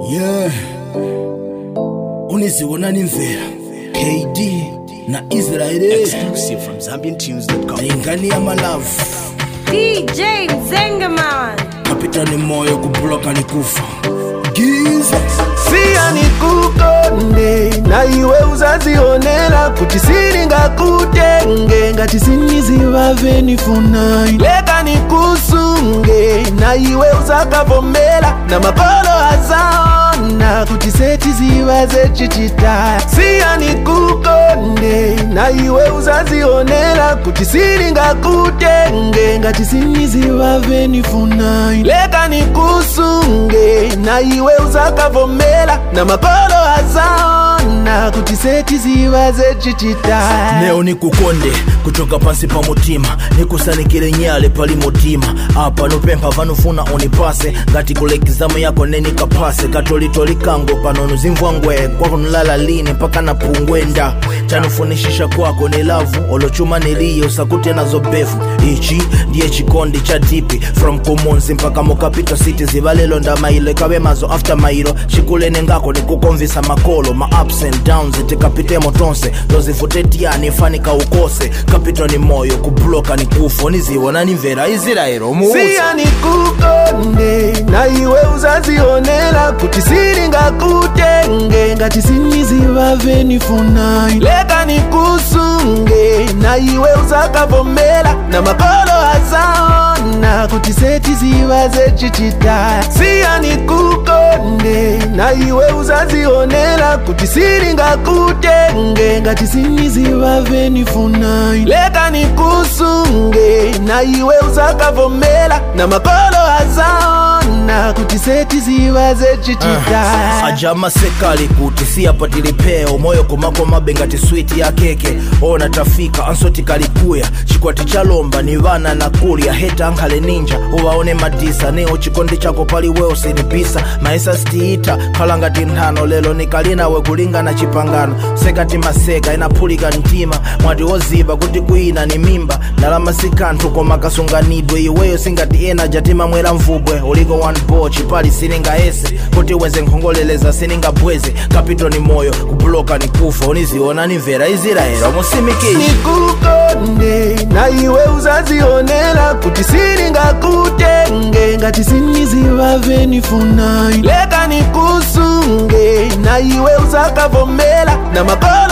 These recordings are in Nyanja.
Yeah, uniziona nimvela KD na Israel exclusive from ZambianTunes.com. ingani ya malavu DJ Zengaman Kapitani moyo kubloka ni kufa Giza Siya nikukonde na iwe uzazionela kuti siringa kutenge ngati sinizivave nifunai leka nikusunge na iwe uzakavomela na makolo azaona kuti seti zivaze chichita Siya nikukonde na iwe uzazionela kuti siringa kutenge ngati sinizivave nifunai leka nikusunge na iwe uzakavomela na makolo azaona kuti seti zivaze chichita Leo nikukonde kutoka pansi pa mutima nikusanikile nyale pali mutima apa nupempa vanufuna unipase ngati kulekizamu yako neni kapase katolitoli kango pano nuzimvwangwe kwako nulala lini mpaka napungwenda chanufunishisha kwako ni lavu olochuma niliyo sakute nazo befu ichi ndiye chikondi cha dipi from kumunzi mpaka mukapito city zivalelo nda mailo ikawe mazo after mailo shikulene ngako nikukonvisa makolo ma ups and downs itikapite motonse dozifutetiani fanika ukose kapito ni moyo kubloka ni kufo niziwona nimvera Israelo muuza Siya nikukonde na iwe uzazionela kuti siringa kutenge ngati sinizivave nifunai leka nikusunge na iwe uzakavomela na makolo azaona kuti seti zivaze chichita Siya nikukonde na iwe uzazionela kuti siringa kutenge ngati sinizivave nifunai leka nikusunge na iwe uzakavomela na makolo azaona kuti seti zivaze chichita Ajama sekali kuti siyapatilipeo moyo komako mabengati sweet ya keke ona tafika ansoti kalikuya chikwati chalomba ni vana na kulia heta ankale ninja uwaone madisa neo chikondi chako pali weo sinipisa maisa stiita kalangati ntano lelo nikalinawe kulinga na chipangano sekati maseka inapulika ntima mwati woziba kuti kuina ni mimba ndalama sikantu koma kasunganidwe iweyo singati ena jatima mwera mvubwe uliko one boch pali sininga ese kuti weze nkhongoleleza sininga bweze kapito ni moyo kubloka ni kufa uniziona nimvera Israelo musimikishi nikukonde na iwe uzazionela kuti siringa kutenge ngati sinizivave nifunai leka nikusunge na iwe uzakavomela na makolo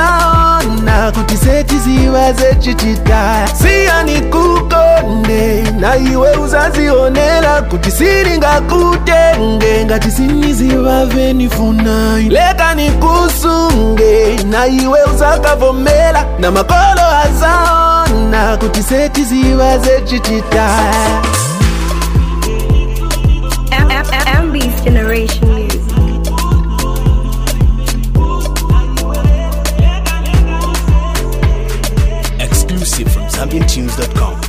azaona kuti seti zivaze chichita Siya nikukonde na iwe uzazionela kuti siringa kutenge ngati sinizivave nifunai leka nikusunge na iwe uzakavomela na makolo azaona kuti seti zivaze chichita MB's Generation Music. Exclusive from ZambianTunes.com.